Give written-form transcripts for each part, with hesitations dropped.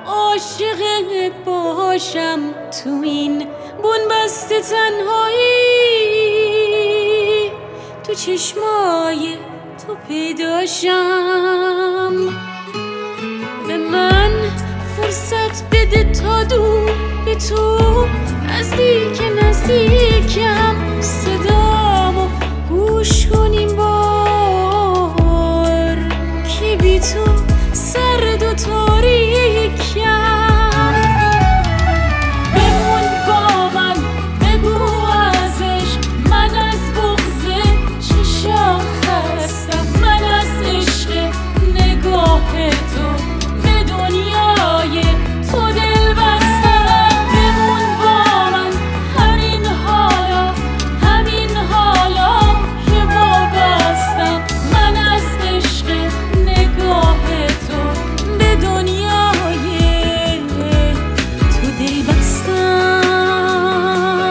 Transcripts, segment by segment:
عاشق باشم تو این بنبست تنهایی، تو چشمای تو پیداشم. به من فرصت بده تا دور به تو نزدیکم، صدامو گوش کنیم بار که بی تو سرد و تاریکم. بمون با من، بگو ازش من از بغض چشام خستم، من از عشق نگاه تو به دنیای تو دل بستم. بمون با من همین حالا که وابستم، من از عشق نگاه تو به دنیای تو دل بستم.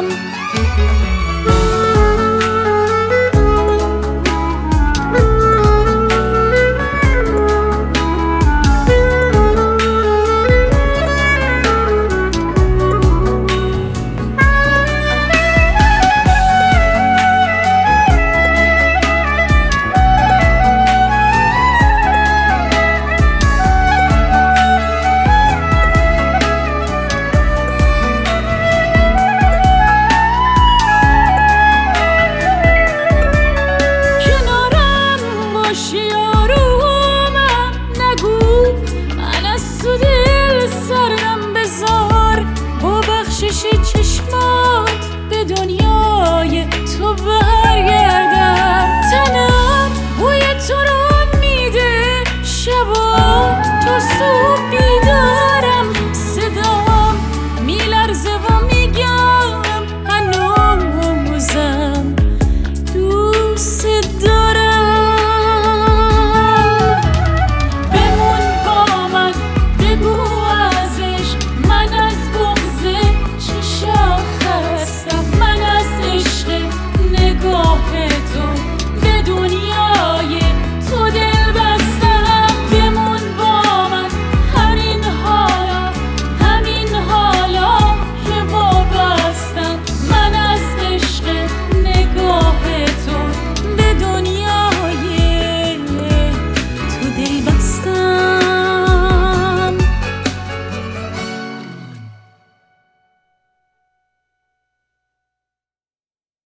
چشمات به دنیای تو برگردم، تنم بوی تو رو میده، شبا تا صبح بیدارم، صدام میلرزه و میگم هنوزم دوست دارم. بمون با من، بگو ازش من از بغض چشام خستم، من از عشق نگاه تو به دنیای تو دل بستم. بمون با من همین حالا که وابستم، من از عشق نگاه تو به دنیای تو دل بستم.